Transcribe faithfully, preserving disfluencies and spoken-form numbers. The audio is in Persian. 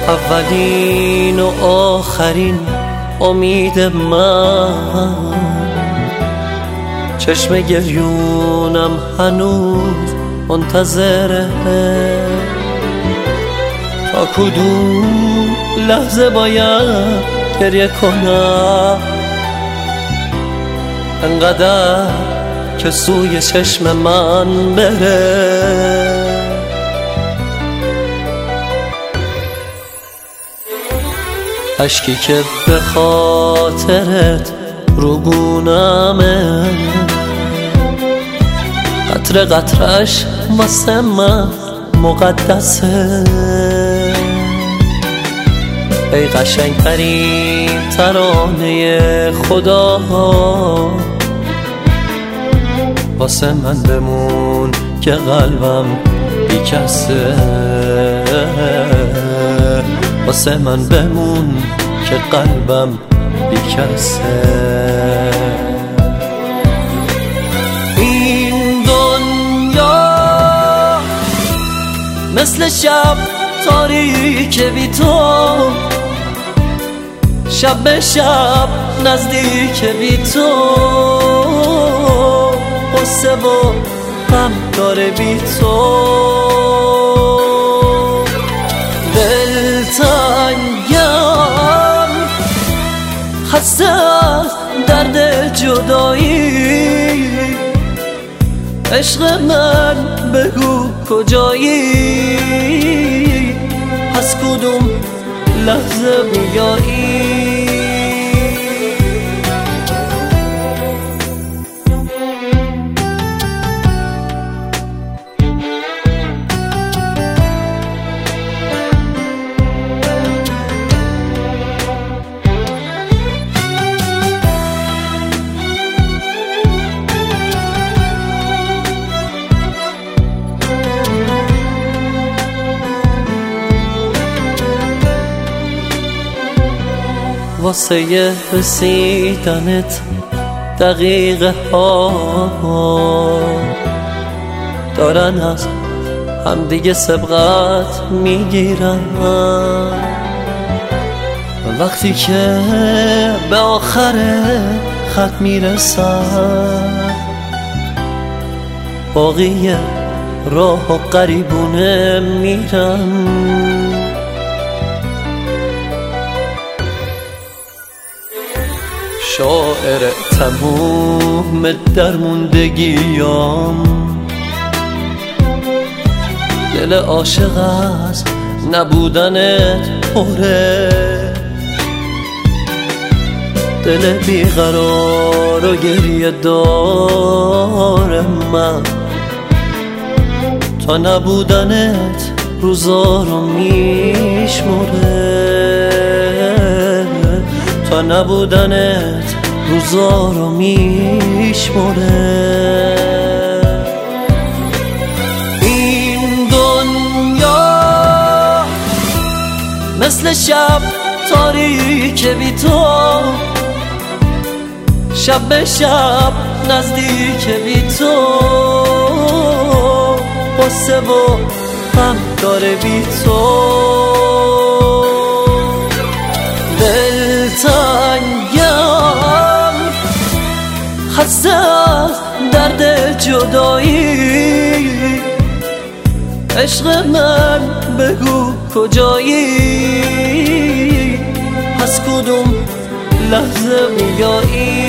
اولین و آخرین امید من، چشم گریونم هنوز منتظره تا کدوم لحظه باید گریه کنم، انقدر که سوی چشم من بره. اشکی که به خاطرت روگونمه، قطره قطرش واسه من مقدسه. ای قشنگ ترین ترانه خدا، واسه من بمون که قلبم بی کسه. واسه من بمون که قلبم بی کسه. این دنیا مثل شب تاریک بی تو، شب به شب نزدیک بی تو، قصه و غم داره بی تو. دلتنگم خسته از درد جدایی، عشق من بگو کجایی، از کدوم لحظه بیایی. واسه رسیدنت دقیقه ها دارن از هم دیگه سبقت میگیرن. وقتی که به آخر خط میرسن، باقی راه و قریبونه میرن. شاعر تموم درموندگیام، دل عاشق از نبودنت پره، دل بیقرار و گریه دار من، تا نبودنت روزا رو میشمره، تا نبودنت روزا رو میشمره. این دنیا مثل شب تاریک بی تو، شب به شب نزدیک بی تو، قصه و غم داره بی تو. دلتنگم خسته از درد جدایی، عشق من بگو کجایی، از کدوم لحظه میایی.